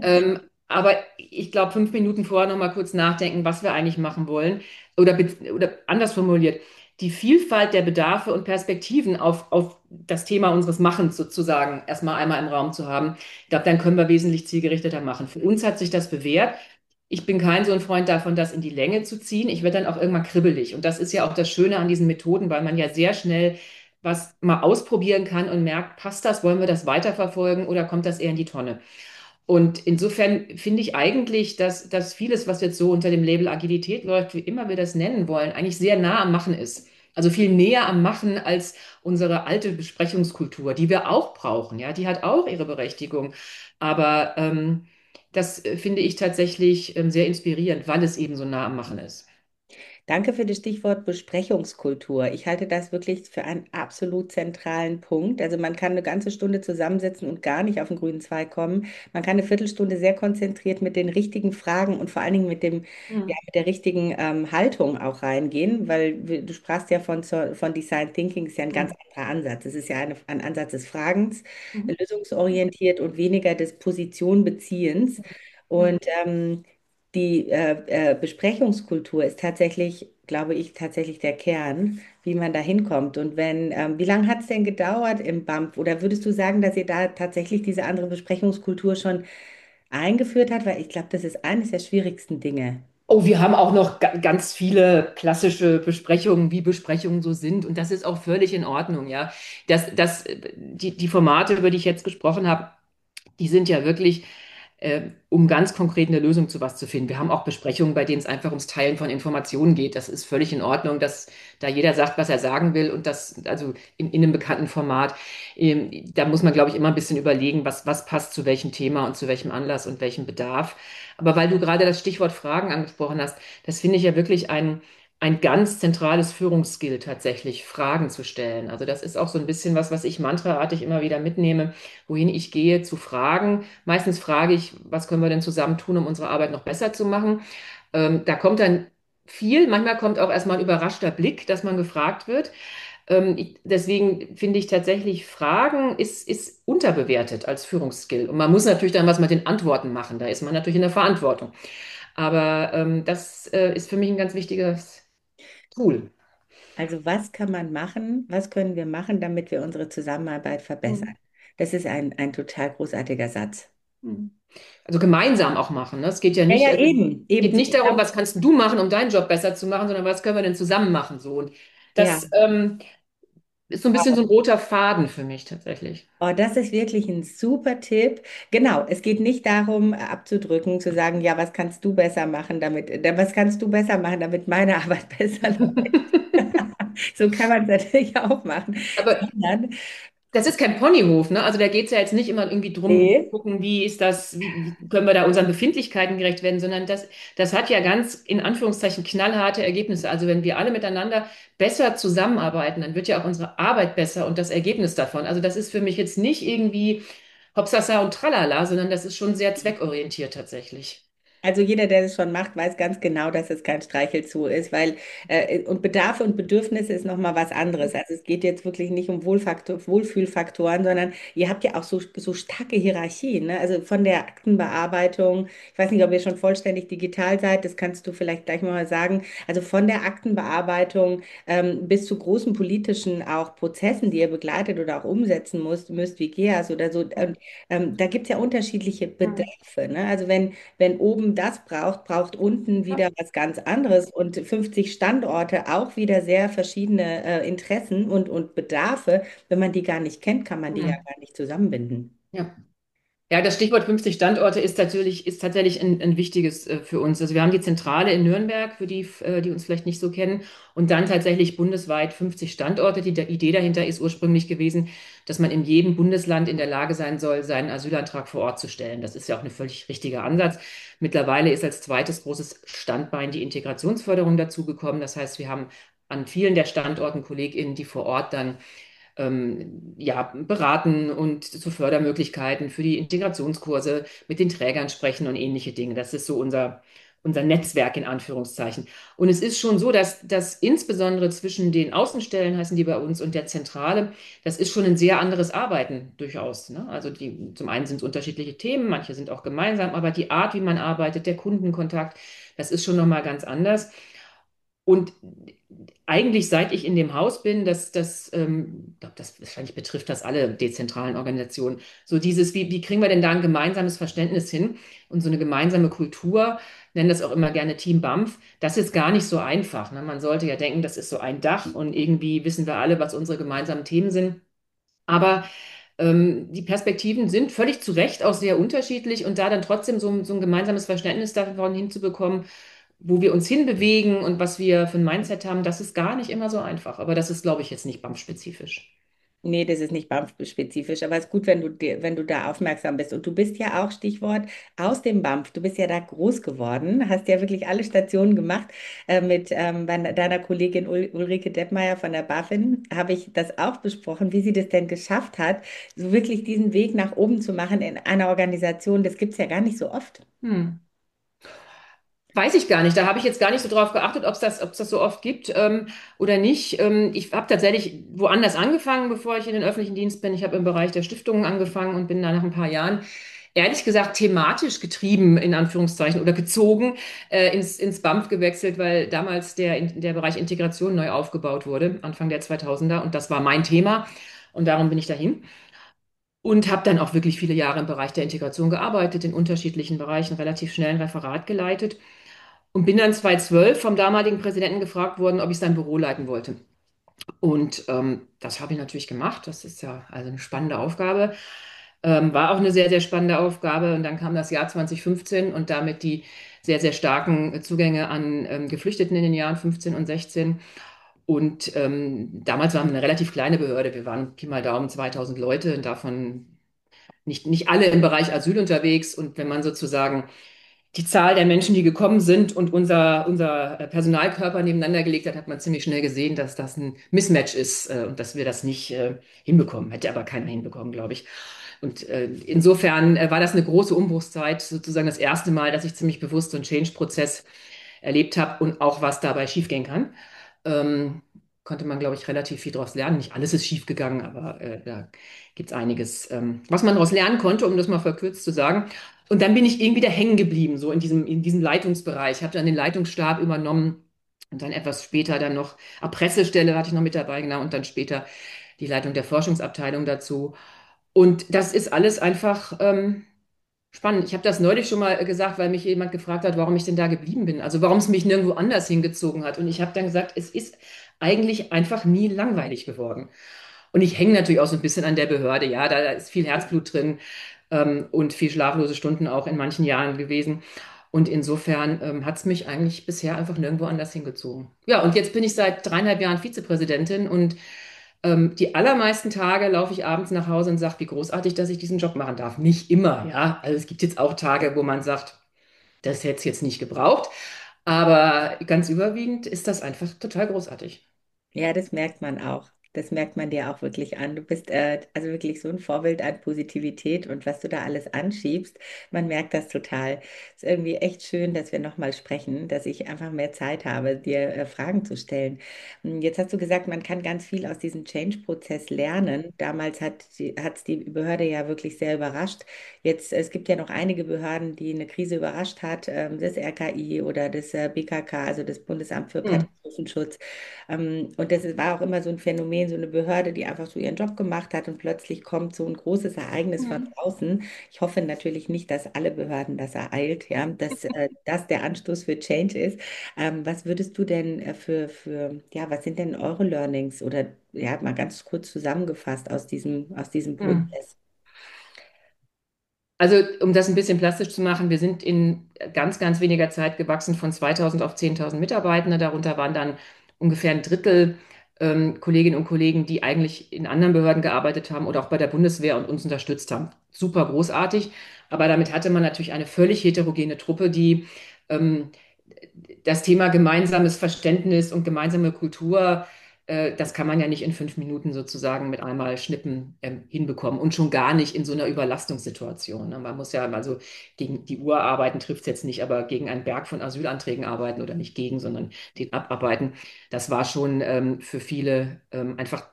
Aber ich glaube, 5 Minuten vorher noch mal kurz nachdenken, was wir eigentlich machen wollen. Oder anders formuliert, die Vielfalt der Bedarfe und Perspektiven auf das Thema unseres Machens sozusagen erstmal einmal im Raum zu haben. Ich glaube, dann können wir wesentlich zielgerichteter machen. Für uns hat sich das bewährt. Ich bin kein so ein Freund davon, das in die Länge zu ziehen. Ich werde dann auch irgendwann kribbelig. Und das ist ja auch das Schöne an diesen Methoden, weil man ja sehr schnell was mal ausprobieren kann und merkt, passt das, wollen wir das weiterverfolgen oder kommt das eher in die Tonne? Und insofern finde ich eigentlich, dass vieles, was jetzt so unter dem Label Agilität läuft, wie immer wir das nennen wollen, eigentlich sehr nah am Machen ist. Also viel näher am Machen als unsere alte Besprechungskultur, die wir auch brauchen. Ja, die hat auch ihre Berechtigung. Aber das finde ich tatsächlich sehr inspirierend, weil es eben so nah am Machen ist. Danke für das Stichwort Besprechungskultur. Ich halte das wirklich für einen absolut zentralen Punkt. Also man kann eine ganze Stunde zusammensitzen und gar nicht auf den grünen Zweig kommen. Man kann eine Viertelstunde sehr konzentriert mit den richtigen Fragen und vor allen Dingen ja, Mhm. mit der richtigen Haltung auch reingehen, weil du sprachst ja von Design Thinking, ist ja ein ganz Mhm. anderer Ansatz. Es ist ja ein Ansatz des Fragens, Mhm. lösungsorientiert und weniger des Positionbeziehens. Mhm. Und die Besprechungskultur ist tatsächlich, glaube ich, tatsächlich der Kern, wie man da hinkommt. Und wie lange hat es denn gedauert im BAMF? Oder würdest du sagen, dass ihr da tatsächlich diese andere Besprechungskultur schon eingeführt habt? Weil ich glaube, das ist eines der schwierigsten Dinge. Oh, wir haben auch noch ganz viele klassische Besprechungen, wie Besprechungen so sind. Und das ist auch völlig in Ordnung, ja. Die Formate, über die ich jetzt gesprochen habe, die sind ja wirklich, um ganz konkret eine Lösung zu was zu finden. Wir haben auch Besprechungen, bei denen es einfach ums Teilen von Informationen geht. Das ist völlig in Ordnung, dass da jeder sagt, was er sagen will und das, also in einem bekannten Format. Da muss man, glaube ich, immer ein bisschen überlegen, was passt zu welchem Thema und zu welchem Anlass und welchem Bedarf. Aber weil du gerade das Stichwort Fragen angesprochen hast, das finde ich ja wirklich ein ganz zentrales Führungsskill tatsächlich, Fragen zu stellen. Also das ist auch so ein bisschen was ich mantraartig immer wieder mitnehme, wohin ich gehe, zu fragen. Meistens frage ich, was können wir denn zusammen tun, um unsere Arbeit noch besser zu machen? Da kommt dann viel, manchmal kommt auch erstmal ein überraschter Blick, dass man gefragt wird. Deswegen finde ich tatsächlich, Fragen ist unterbewertet als Führungsskill. Und man muss natürlich dann was mit den Antworten machen. Da ist man natürlich in der Verantwortung. Aber das ist für mich ein ganz wichtiges Tool. Also was kann man machen? Was können wir machen, damit wir unsere Zusammenarbeit verbessern? Hm. Das ist ein total großartiger Satz. Hm. Also gemeinsam auch machen. Ne? Es geht ja Ja, nicht, ja, also, eben, eben. geht nicht Ich darum, glaube, was kannst du machen, um deinen Job besser zu machen, sondern was können wir denn zusammen machen so. Und ja. das ist so ein bisschen so ein roter Faden für mich tatsächlich. Oh, das ist wirklich ein super Tipp. Genau, es geht nicht darum, abzudrücken, zu sagen, ja, was kannst du besser machen, was kannst du besser machen, damit meine Arbeit besser läuft. So kann man es natürlich auch machen. Aber Sondern, das ist kein Ponyhof, ne? Also da geht es ja jetzt nicht immer irgendwie drum, nee, gucken, wie ist das, wie können wir da unseren Befindlichkeiten gerecht werden, sondern das hat ja ganz in Anführungszeichen knallharte Ergebnisse. Also wenn wir alle miteinander besser zusammenarbeiten, dann wird ja auch unsere Arbeit besser und das Ergebnis davon. Also das ist für mich jetzt nicht irgendwie Hopsasa und Tralala, sondern das ist schon sehr zweckorientiert tatsächlich. also jeder, der das schon macht, weiß ganz genau, dass es kein Streichelzoo ist, weil und Bedarfe und Bedürfnisse ist noch mal was anderes. Also es geht jetzt wirklich nicht um Wohlfühlfaktoren, sondern ihr habt ja auch so starke Hierarchien, ne? Also von der Aktenbearbeitung, ich weiß nicht, ob ihr schon vollständig digital seid, das kannst du vielleicht gleich mal sagen. Also von der Aktenbearbeitung bis zu großen politischen auch Prozessen, die ihr begleitet oder auch umsetzen müsst wie GEAS oder so. Und, da gibt es ja unterschiedliche Hm. Bedarfe, ne? Also wenn oben das braucht, braucht unten wieder was ganz anderes und 50 Standorte auch wieder sehr verschiedene Interessen und Bedarfe. Wenn man die gar nicht kennt, kann man die ja Ja. gar nicht zusammenbinden. Ja. Ja, das Stichwort 50 Standorte ist tatsächlich ein wichtiges für uns. Also wir haben die Zentrale in Nürnberg, für die uns vielleicht nicht so kennen, und dann tatsächlich bundesweit 50 Standorte. Die Idee dahinter ist ursprünglich gewesen, dass man in jedem Bundesland in der Lage sein soll, seinen Asylantrag vor Ort zu stellen. Das ist ja auch ein völlig richtiger Ansatz. Mittlerweile ist als zweites großes Standbein die Integrationsförderung dazugekommen. Das heißt, wir haben an vielen der Standorten KollegInnen, die vor Ort dann ja, beraten und zu Fördermöglichkeiten für die Integrationskurse mit den Trägern sprechen und ähnliche Dinge. Das ist so unser Netzwerk in Anführungszeichen. Und es ist schon so, dass insbesondere zwischen den Außenstellen, heißen die bei uns, und der Zentrale, das ist schon ein sehr anderes Arbeiten durchaus. Ne? Also zum einen sind es unterschiedliche Themen, manche sind auch gemeinsam, aber die Art, wie man arbeitet, der Kundenkontakt, das ist schon nochmal ganz anders. Und eigentlich, seit ich in dem Haus bin, ich glaube, das wahrscheinlich betrifft das alle dezentralen Organisationen, so dieses, wie kriegen wir denn da ein gemeinsames Verständnis hin und so eine gemeinsame Kultur, nennen das auch immer gerne Team BAMF, das ist gar nicht so einfach. Ne? Man sollte ja denken, das ist so ein Dach und irgendwie wissen wir alle, was unsere gemeinsamen Themen sind. Aber die Perspektiven sind völlig zu Recht auch sehr unterschiedlich und da dann trotzdem so ein gemeinsames Verständnis davon hinzubekommen, wo wir uns hinbewegen und was wir für ein Mindset haben, das ist gar nicht immer so einfach. Aber das ist, glaube ich, jetzt nicht BAM-spezifisch. Nee, das ist nicht BAMF-spezifisch, aber es ist gut, wenn du da aufmerksam bist. Und du bist ja auch, Stichwort, aus dem BAMF. Du bist ja da groß geworden, hast ja wirklich alle Stationen gemacht. Mit deiner Kollegin Ulrike Deppmeier von der BaFin habe ich das auch besprochen, wie sie das denn geschafft hat, so wirklich diesen Weg nach oben zu machen in einer Organisation. Das gibt es ja gar nicht so oft. Hm. Weiß ich gar nicht. Da habe ich jetzt gar nicht so drauf geachtet, ob es das so oft gibt oder nicht. Ich habe tatsächlich woanders angefangen, bevor ich in den öffentlichen Dienst bin. Ich habe im Bereich der Stiftungen angefangen und bin da nach ein paar Jahren, ehrlich gesagt, thematisch getrieben, in Anführungszeichen, oder gezogen, ins BAMF gewechselt, weil damals der Bereich Integration neu aufgebaut wurde, Anfang der 2000er. Und das war mein Thema. Und darum bin ich dahin. Und habe dann auch wirklich viele Jahre im Bereich der Integration gearbeitet, in unterschiedlichen Bereichen, relativ schnell ein Referat geleitet. Und bin dann 2012 vom damaligen Präsidenten gefragt worden, ob ich sein Büro leiten wollte. Und das habe ich natürlich gemacht. Das ist ja also eine spannende Aufgabe. War auch eine sehr, sehr spannende Aufgabe. Und dann kam das Jahr 2015 und damit die sehr, sehr starken Zugänge an Geflüchteten in den Jahren 15 und 16. Und damals waren wir eine relativ kleine Behörde. Wir waren Pi mal Daumen 2000 Leute, davon nicht alle im Bereich Asyl unterwegs. Und wenn man sozusagen die Zahl der Menschen, die gekommen sind und unser Personalkörper nebeneinander gelegt hat, hat man ziemlich schnell gesehen, dass das ein Mismatch ist und dass wir das nicht hinbekommen. Hätte aber keiner hinbekommen, glaube ich. Und insofern war das eine große Umbruchszeit, sozusagen das erste Mal, dass ich ziemlich bewusst so einen Change-Prozess erlebt habe und auch was dabei schiefgehen kann. Konnte man, glaube ich, relativ viel daraus lernen. Nicht alles ist schiefgegangen, aber da gibt es einiges, was man daraus lernen konnte, um das mal verkürzt zu sagen. Und dann bin ich irgendwie da hängen geblieben, so in diesem Leitungsbereich. Ich habe dann den Leitungsstab übernommen Und dann etwas später dann noch, Pressestelle hatte ich noch mit dabei, genau, und dann später die Leitung der Forschungsabteilung dazu. Und das ist alles einfach spannend. Ich habe das neulich schon mal gesagt, weil mich jemand gefragt hat, warum ich denn da geblieben bin. Also warum es mich nirgendwo anders hingezogen hat. Und ich habe dann gesagt, es ist eigentlich einfach nie langweilig geworden. Und ich hänge natürlich auch so ein bisschen an der Behörde. Ja, da ist viel Herzblut drin und viel schlaflose Stunden auch in manchen Jahren gewesen. Und insofern hat es mich eigentlich bisher einfach nirgendwo anders hingezogen. Ja, und jetzt bin ich seit 3,5 Jahren Vizepräsidentin und die allermeisten Tage laufe ich abends nach Hause und sage, wie großartig, dass ich diesen Job machen darf. Nicht immer, ja. Also es gibt jetzt auch Tage, wo man sagt, das hätte es jetzt nicht gebraucht. Aber ganz überwiegend ist das einfach total großartig. Ja, das merkt man auch. Das merkt man dir auch wirklich an. Du bist also wirklich so ein Vorbild an Positivität und was du da alles anschiebst. Man merkt das total. Ist irgendwie echt schön, dass wir nochmal sprechen, dass ich einfach mehr Zeit habe, dir Fragen zu stellen. Jetzt hast du gesagt, man kann ganz viel aus diesem Change-Prozess lernen. Damals hat es die Behörde ja wirklich sehr überrascht. Jetzt, es gibt ja noch einige Behörden, die eine Krise überrascht hat, das RKI oder das BKK, also das Bundesamt für Hm. Katastrophenschutz. Und das war auch immer so ein Phänomen, so eine Behörde, die einfach so ihren Job gemacht hat und plötzlich kommt so ein großes Ereignis von Hm. draußen. Ich hoffe natürlich nicht, dass alle Behörden das ereilt, ja, dass das der Anstoß für Change ist. Was würdest du denn ja, was sind denn eure Learnings oder ja, mal ganz kurz zusammengefasst aus diesem Hm. Prozess? Also, um das ein bisschen plastisch zu machen, wir sind in ganz, ganz weniger Zeit gewachsen von 2000 auf 10.000 Mitarbeitende. Darunter waren dann ungefähr ein Drittel Kolleginnen und Kollegen, die eigentlich in anderen Behörden gearbeitet haben oder auch bei der Bundeswehr und uns unterstützt haben. Super großartig. Aber damit hatte man natürlich eine völlig heterogene Truppe, die ähm, das Thema gemeinsames Verständnis und gemeinsame Kultur, das kann man ja nicht in 5 Minuten sozusagen mit einmal Schnippen hinbekommen und schon gar nicht in so einer Überlastungssituation. Ne? Man muss ja, also gegen die Uhr arbeiten trifft es jetzt nicht, aber gegen einen Berg von Asylanträgen arbeiten oder nicht gegen, sondern den abarbeiten, das war schon für viele einfach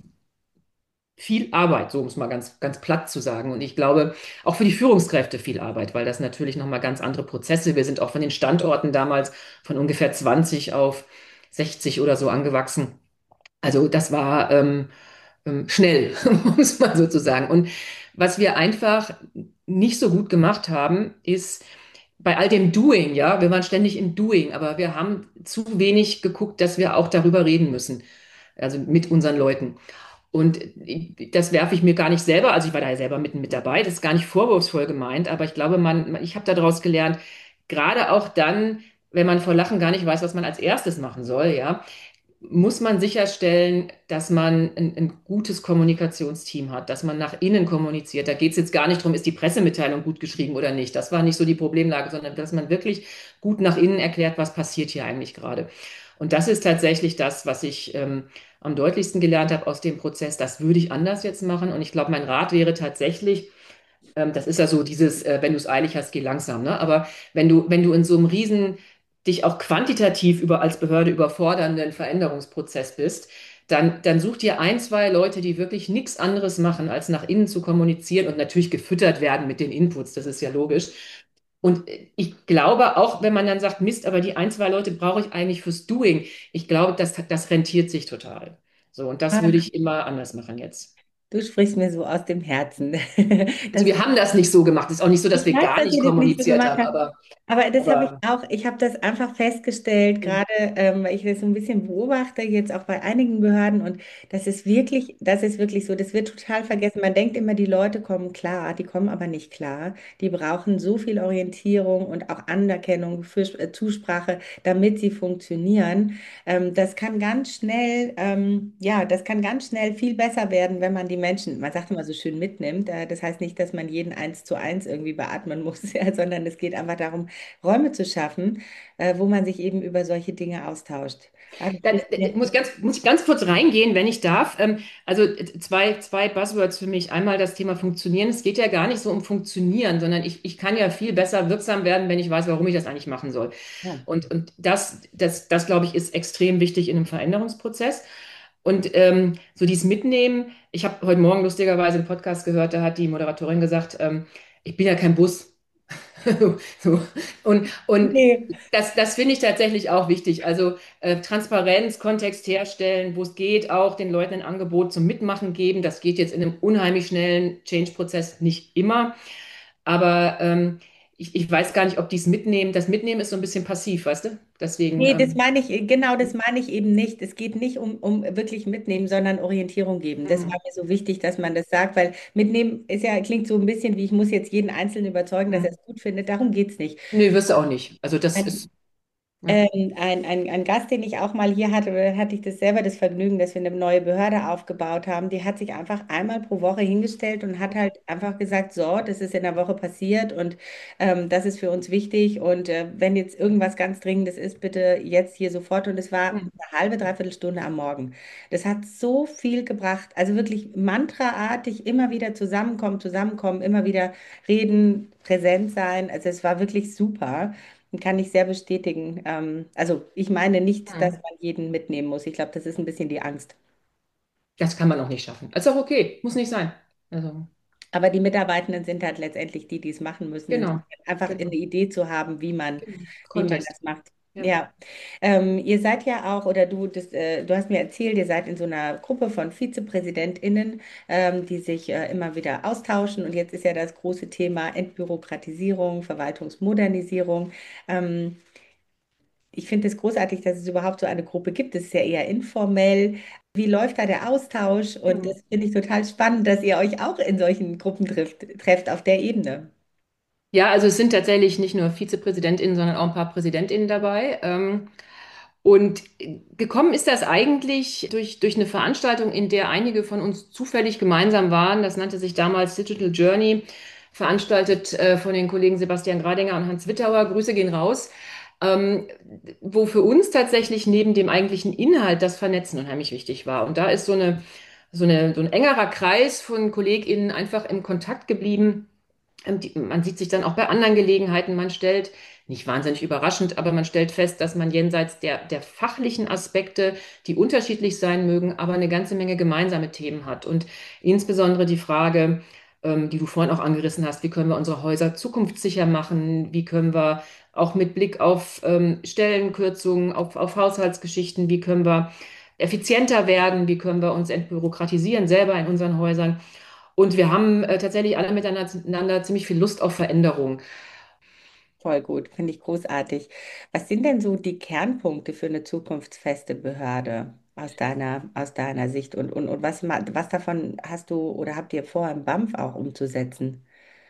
viel Arbeit, so um es mal ganz, ganz platt zu sagen. Und ich glaube, auch für die Führungskräfte viel Arbeit, weil das natürlich nochmal ganz andere Prozesse. Wir sind auch von den Standorten damals von ungefähr 20 auf 60 oder so angewachsen. Also das war schnell, um es mal so zu sagen. Und was wir einfach nicht so gut gemacht haben, ist bei all dem Doing, ja, wir waren ständig im Doing, aber wir haben zu wenig geguckt, dass wir auch darüber reden müssen, also mit unseren Leuten. Und das werfe ich mir gar nicht selber, also ich war da ja selber mitten mit dabei, das ist gar nicht vorwurfsvoll gemeint, aber ich glaube, ich habe daraus gelernt, gerade auch dann, wenn man vor Lachen gar nicht weiß, was man als erstes machen soll, ja, muss man sicherstellen, dass man ein gutes Kommunikationsteam hat, dass man nach innen kommuniziert. Da geht es jetzt gar nicht darum, ist die Pressemitteilung gut geschrieben oder nicht. Das war nicht so die Problemlage, sondern dass man wirklich gut nach innen erklärt, was passiert hier eigentlich gerade. Und das ist tatsächlich das, was ich am deutlichsten gelernt habe aus dem Prozess. Das würde ich anders jetzt machen. Und ich glaube, mein Rat wäre tatsächlich, das ist ja so dieses, wenn du es eilig hast, geh langsam, ne? Aber wenn du in so einem riesen, dich auch quantitativ als Behörde überfordernden Veränderungsprozess bist, dann such dir ein, zwei Leute, die wirklich nichts anderes machen, als nach innen zu kommunizieren und natürlich gefüttert werden mit den Inputs, das ist ja logisch. Und ich glaube, auch wenn man dann sagt, Mist, aber die ein, zwei Leute brauche ich eigentlich fürs Doing, ich glaube, das rentiert sich total. So, und das würde ich immer anders machen jetzt. Du sprichst mir so aus dem Herzen. Also Das wir haben das nicht so gemacht. Es ist auch nicht so, dass Ich wir weiß, gar dass nicht ihr das nicht so kommuniziert gemacht haben, habt. Aber das habe ich aber auch, ich habe das einfach festgestellt, hm, gerade weil ich das so ein bisschen beobachte, jetzt auch bei einigen Behörden und das ist wirklich so, das wird total vergessen. Man denkt immer, die Leute kommen klar, die kommen aber nicht klar. Die brauchen so viel Orientierung und auch Anerkennung für Zusprache, damit sie funktionieren. Das kann ganz schnell, ja, das kann ganz schnell viel besser werden, wenn man die Menschen, man sagt immer so schön mitnimmt. Das heißt nicht, dass man jeden 1:1 irgendwie beatmen muss, ja, sondern es geht einfach darum, Räume zu schaffen, wo man sich eben über solche Dinge austauscht. Ah, das dann ist mir- muss ich ganz kurz reingehen, wenn ich darf. Also zwei Buzzwords für mich. Einmal das Thema Funktionieren. Es geht ja gar nicht so um Funktionieren, sondern ich kann ja viel besser wirksam werden, wenn ich weiß, warum ich das eigentlich machen soll. ja. Und das glaube ich, ist extrem wichtig in einem Veränderungsprozess. Und so dieses Mitnehmen, ich habe heute Morgen lustigerweise einen Podcast gehört, da hat die Moderatorin gesagt, ich bin ja kein Bus. So. Und Nee. das finde ich tatsächlich auch wichtig. Also Transparenz, Kontext herstellen, wo es geht, auch den Leuten ein Angebot zum Mitmachen geben. Das geht jetzt in einem unheimlich schnellen Change-Prozess nicht immer. Aber ich weiß gar nicht, ob die es mitnehmen. Das Mitnehmen ist so ein bisschen passiv, weißt du? Deswegen, Nee, das meine ich, genau das meine ich eben nicht. Es geht nicht um wirklich mitnehmen, sondern Orientierung geben. Das war hm, mir so wichtig, dass man das sagt, weil mitnehmen ist ja, klingt so ein bisschen wie, ich muss jetzt jeden Einzelnen überzeugen, dass er hm. es gut findet. Darum geht es nicht. Nee, wirst du auch nicht. Also das ist, Ein, ja. ein Gast, den ich auch mal hier hatte, oder hatte ich das selber das Vergnügen, dass wir eine neue Behörde aufgebaut haben, die hat sich einfach einmal pro Woche hingestellt und hat halt einfach gesagt, so, das ist in der Woche passiert und das ist für uns wichtig und wenn jetzt irgendwas ganz Dringendes ist, bitte jetzt hier sofort und es war Hm, eine halbe, dreiviertel Stunde am Morgen. Das hat so viel gebracht, also wirklich mantraartig immer wieder zusammenkommen, zusammenkommen, immer wieder reden, präsent sein, also es war wirklich super. Kann ich sehr bestätigen. Also ich meine nicht, dass hm. man jeden mitnehmen muss. Ich glaube, das ist ein bisschen die Angst. Das kann man auch nicht schaffen. Ist auch okay, muss nicht sein. Also, Aber die Mitarbeitenden sind halt letztendlich die, die es machen müssen. genau, Insofern einfach eine genau, Idee zu haben, genau. wie man Kontext. das macht. Ja. Ja, ihr seid ja auch, oder du hast mir erzählt, ihr seid in so einer Gruppe von VizepräsidentInnen, die sich immer wieder austauschen. Und jetzt ist ja das große Thema Entbürokratisierung, Verwaltungsmodernisierung. Ähm, Ich finde es großartig, dass es überhaupt so eine Gruppe gibt. Es ist ja eher informell. Wie läuft da der Austausch? Und Hm. das finde ich total spannend, dass ihr euch auch in solchen Gruppen trefft auf der Ebene. Ja, also es sind tatsächlich nicht nur VizepräsidentInnen, sondern auch ein paar PräsidentInnen dabei. Und gekommen ist das eigentlich durch eine Veranstaltung, in der einige von uns zufällig gemeinsam waren. Das nannte sich damals Digital Journey, veranstaltet von den Kollegen Sebastian Gradinger und Hans Wittauer. Grüße gehen raus. Ähm, Wo für uns tatsächlich neben dem eigentlichen Inhalt das Vernetzen unheimlich wichtig war. Und da ist so ein engerer Kreis von KollegInnen einfach im Kontakt geblieben. Man sieht sich dann auch bei anderen Gelegenheiten, man stellt, nicht wahnsinnig überraschend, aber man stellt fest, dass man jenseits der fachlichen Aspekte, die unterschiedlich sein mögen, aber eine ganze Menge gemeinsame Themen hat. Und insbesondere die Frage, die du vorhin auch angerissen hast, wie können wir unsere Häuser zukunftssicher machen? Wie können wir auch mit Blick auf Stellenkürzungen, auf Haushaltsgeschichten, wie können wir effizienter werden? Wie können wir uns entbürokratisieren selber in unseren Häusern? Und wir haben tatsächlich alle miteinander ziemlich viel Lust auf Veränderung. Voll gut, finde ich großartig. Was sind denn so die Kernpunkte für eine zukunftsfeste Behörde aus deiner Sicht? Und was davon hast du oder habt ihr vor, im BAMF auch umzusetzen?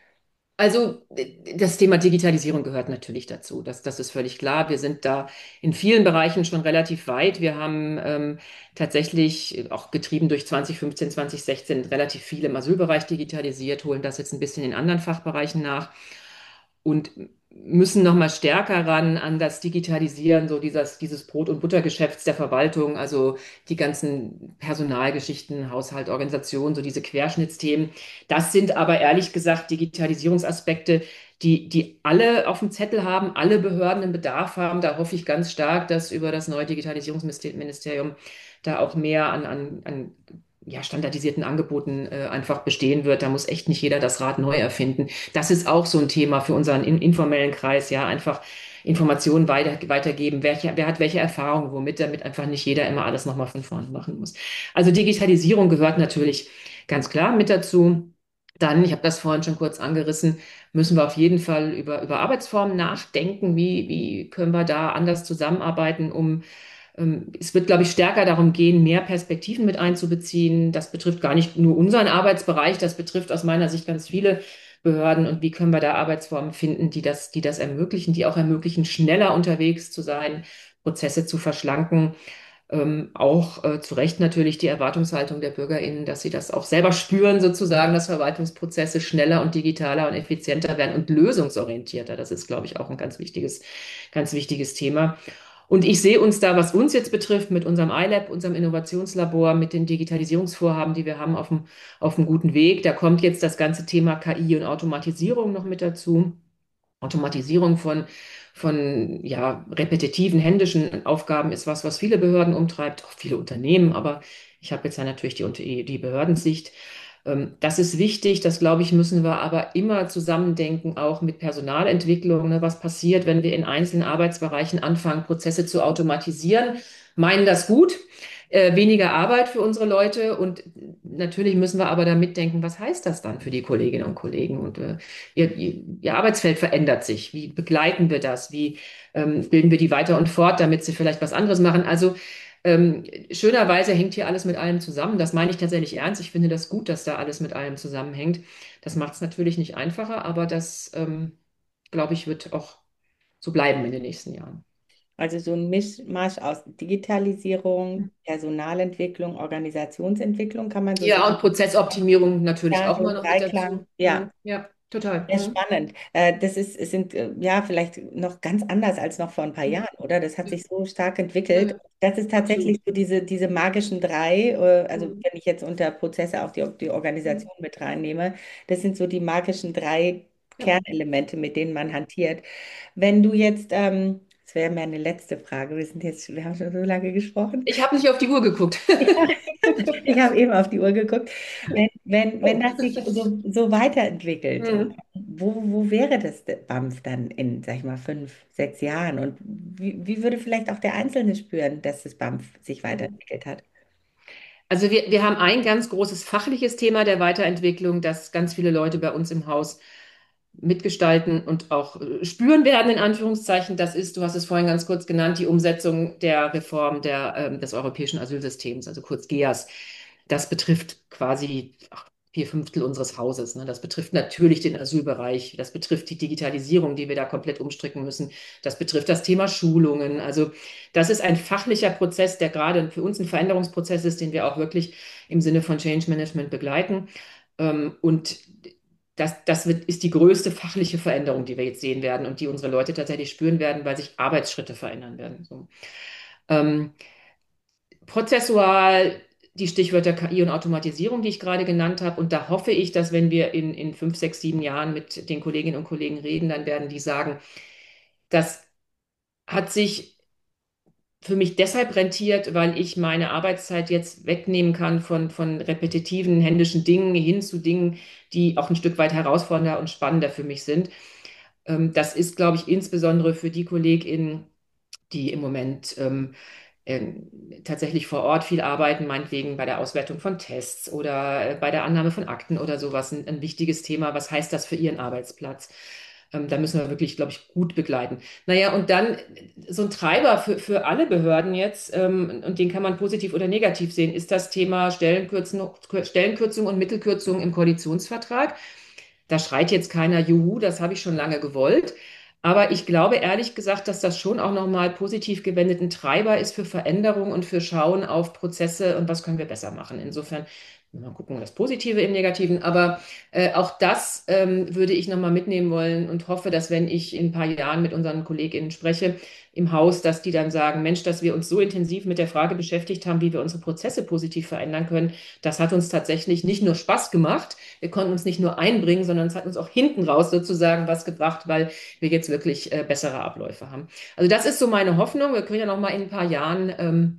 Also das Thema Digitalisierung gehört natürlich dazu. Das ist völlig klar. Wir sind da in vielen Bereichen schon relativ weit. Wir haben tatsächlich auch getrieben durch 2015, 2016 relativ viel im Asylbereich digitalisiert, holen das jetzt ein bisschen in anderen Fachbereichen nach und müssen noch mal stärker ran an das Digitalisieren, so dieses Brot- und Buttergeschäfts der Verwaltung, also die ganzen Personalgeschichten, Haushalt, Organisation, so diese Querschnittsthemen. Das sind aber ehrlich gesagt Digitalisierungsaspekte, die alle auf dem Zettel haben, alle Behörden einen Bedarf haben. Da hoffe ich ganz stark, dass über das neue Digitalisierungsministerium da auch mehr an ja, standardisierten Angeboten einfach bestehen wird. Da muss echt nicht jeder das Rad neu erfinden. Das ist auch so ein Thema für unseren informellen Kreis, ja, einfach Informationen weitergeben, wer hat welche Erfahrungen womit, damit einfach nicht jeder immer alles nochmal von vorne machen muss. Also Digitalisierung gehört natürlich ganz klar mit dazu. Dann, ich habe das vorhin schon kurz angerissen, müssen wir auf jeden Fall über Arbeitsformen nachdenken. Wie können wir da anders zusammenarbeiten, es wird, glaube ich, stärker darum gehen, mehr Perspektiven mit einzubeziehen. Das betrifft gar nicht nur unseren Arbeitsbereich, das betrifft aus meiner Sicht ganz viele Behörden. Und wie können wir da Arbeitsformen finden, die das ermöglichen, die auch ermöglichen, schneller unterwegs zu sein, Prozesse zu verschlanken. Auch zu Recht natürlich die Erwartungshaltung der BürgerInnen, dass sie das auch selber spüren, sozusagen, dass Verwaltungsprozesse schneller und digitaler und effizienter werden und lösungsorientierter. Das ist, glaube ich, auch ein ganz wichtiges Thema. Und ich sehe uns da, was uns jetzt betrifft, mit unserem iLab, unserem Innovationslabor, mit den Digitalisierungsvorhaben, die wir haben, auf einem guten Weg. Da kommt jetzt das ganze Thema KI und Automatisierung noch mit dazu. Automatisierung von ja, repetitiven, händischen Aufgaben ist was viele Behörden umtreibt, auch viele Unternehmen, aber ich habe jetzt ja natürlich die Behördensicht. Das ist wichtig, das glaube ich, müssen wir aber immer zusammendenken, auch mit Personalentwicklung. Ne? Was passiert, wenn wir in einzelnen Arbeitsbereichen anfangen, Prozesse zu automatisieren? Meinen das gut, weniger Arbeit für unsere Leute und natürlich müssen wir aber da mitdenken, was heißt das dann für die Kolleginnen und Kollegen? Und ihr Arbeitsfeld verändert sich. Wie begleiten wir das? Wie bilden wir die weiter und fort, damit sie vielleicht was anderes machen? Also schönerweise hängt hier alles mit allem zusammen. Das meine ich tatsächlich ernst. Ich finde das gut, dass da alles mit allem zusammenhängt. Das macht es natürlich nicht einfacher, aber das, glaube ich, wird auch so bleiben in den nächsten Jahren. Also so ein Mischmasch aus Digitalisierung, Personalentwicklung, Organisationsentwicklung, kann man so Ja, sagen. und Prozessoptimierung natürlich Ja, auch so mal ein noch mit dazu. Dreiklang. Ja. Ja, total. Sehr spannend. Es sind ja vielleicht noch ganz anders als noch vor ein paar Jahren, oder? Das hat sich so stark entwickelt. Mhm. Das ist Absolut. tatsächlich so diese magischen drei, also Mhm. wenn ich jetzt unter Prozesse auch die Organisation mit reinnehme, das sind so die magischen drei Ja. Kernelemente, mit denen man hantiert. Wenn du jetzt, das wäre meine letzte Frage, wir haben schon so lange gesprochen. Ich habe nicht auf die Uhr geguckt. Ich habe eben auf die Uhr geguckt. Wenn Oh. das sich so weiterentwickelt, Mhm. wo wäre das BAMF dann in, sag ich mal, 5, 6 Jahren? Und wie würde vielleicht auch der Einzelne spüren, dass das BAMF sich Mhm. weiterentwickelt hat? Also wir haben ein ganz großes fachliches Thema der Weiterentwicklung, das ganz viele Leute bei uns im Haus mitgestalten und auch spüren werden, in Anführungszeichen. Das ist, du hast es vorhin ganz kurz genannt, die Umsetzung der Reform des europäischen Asylsystems, also kurz GEAS. Das betrifft quasi 4/5 unseres Hauses. Ne? Das betrifft natürlich den Asylbereich. Das betrifft die Digitalisierung, die wir da komplett umstricken müssen. Das betrifft das Thema Schulungen. Also das ist ein fachlicher Prozess, der gerade für uns ein Veränderungsprozess ist, den wir auch wirklich im Sinne von Change Management begleiten. Und ist die größte fachliche Veränderung, die wir jetzt sehen werden und die unsere Leute tatsächlich spüren werden, weil sich Arbeitsschritte verändern werden. So. Ähm, Prozessual die Stichwörter KI und Automatisierung, die ich gerade genannt habe. Und da hoffe ich, dass wenn wir in 5, 6, 7 Jahren mit den Kolleginnen und Kollegen reden, dann werden die sagen, das hat sich für mich deshalb rentiert, weil ich meine Arbeitszeit jetzt wegnehmen kann von repetitiven händischen Dingen hin zu Dingen, die auch ein Stück weit herausfordernder und spannender für mich sind. Das ist, glaube ich, insbesondere für die KollegInnen, die im Moment tatsächlich vor Ort viel arbeiten, meinetwegen bei der Auswertung von Tests oder bei der Annahme von Akten oder sowas, ein wichtiges Thema. Was heißt das für Ihren Arbeitsplatz? Da müssen wir wirklich, glaube ich, gut begleiten. Naja, und dann so ein Treiber für alle Behörden jetzt, und den kann man positiv oder negativ sehen, ist das Thema Stellenkürzung und Mittelkürzung im Koalitionsvertrag. Da schreit jetzt keiner Juhu, das habe ich schon lange gewollt. Aber ich glaube ehrlich gesagt, dass das schon auch nochmal positiv gewendet ein Treiber ist für Veränderung und für Schauen auf Prozesse und was können wir besser machen. Insofern, mal gucken, das Positive im Negativen. Aber auch das würde ich nochmal mitnehmen wollen und hoffe, dass wenn ich in ein paar Jahren mit unseren KollegInnen spreche im Haus, dass die dann sagen, Mensch, dass wir uns so intensiv mit der Frage beschäftigt haben, wie wir unsere Prozesse positiv verändern können, das hat uns tatsächlich nicht nur Spaß gemacht, wir konnten uns nicht nur einbringen, sondern es hat uns auch hinten raus sozusagen was gebracht, weil wir jetzt wirklich bessere Abläufe haben. Also das ist so meine Hoffnung. Wir können ja noch mal in ein paar Jahren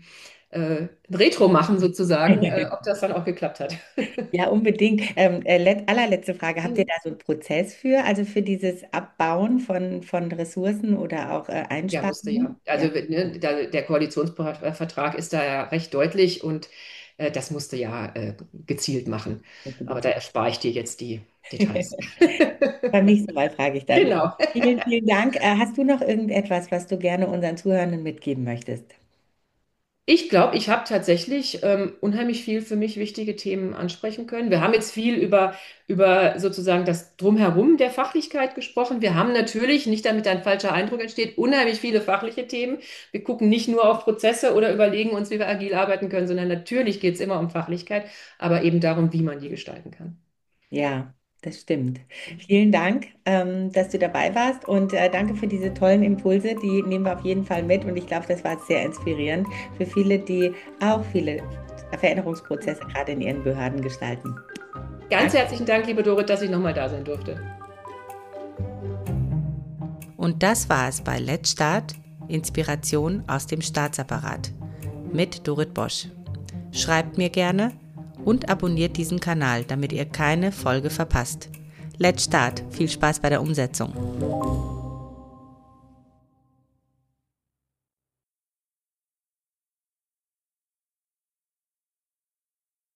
ein Retro machen sozusagen, ob das dann auch geklappt hat. Ja, unbedingt. Allerletzte Frage. Habt ihr da so einen Prozess für, also für dieses Abbauen von Ressourcen oder auch Ja, musste ja. Einsparungen? Also Ja, ne, der Koalitionsvertrag ist da ja recht deutlich und das musste ja gezielt machen. musst du Aber da bezahlen. erspare ich dir jetzt die Details. Beim nächsten Mal frage ich dann. Genau. Vielen Dank. Hast du noch irgendetwas, was du gerne unseren Zuhörenden mitgeben möchtest? Ich glaube, ich habe tatsächlich unheimlich viel für mich wichtige Themen ansprechen können. Wir haben jetzt viel über sozusagen das Drumherum der Fachlichkeit gesprochen. Wir haben natürlich, nicht damit ein falscher Eindruck entsteht, unheimlich viele fachliche Themen. Wir gucken nicht nur auf Prozesse oder überlegen uns, wie wir agil arbeiten können, sondern natürlich geht es immer um Fachlichkeit, aber eben darum, wie man die gestalten kann. Ja, das stimmt. Vielen Dank, dass du dabei warst und danke für diese tollen Impulse. Die nehmen wir auf jeden Fall mit und ich glaube, das war sehr inspirierend für viele, die auch viele Veränderungsprozesse gerade in ihren Behörden gestalten. Ganz Danke. herzlichen Dank, liebe Dorit, dass ich nochmal da sein durfte. Und das war es bei Let's Start, Inspiration aus dem Staatsapparat mit Dorit Bosch. Schreibt mir gerne und abonniert diesen Kanal, damit ihr keine Folge verpasst. Let's start! Viel Spaß bei der Umsetzung!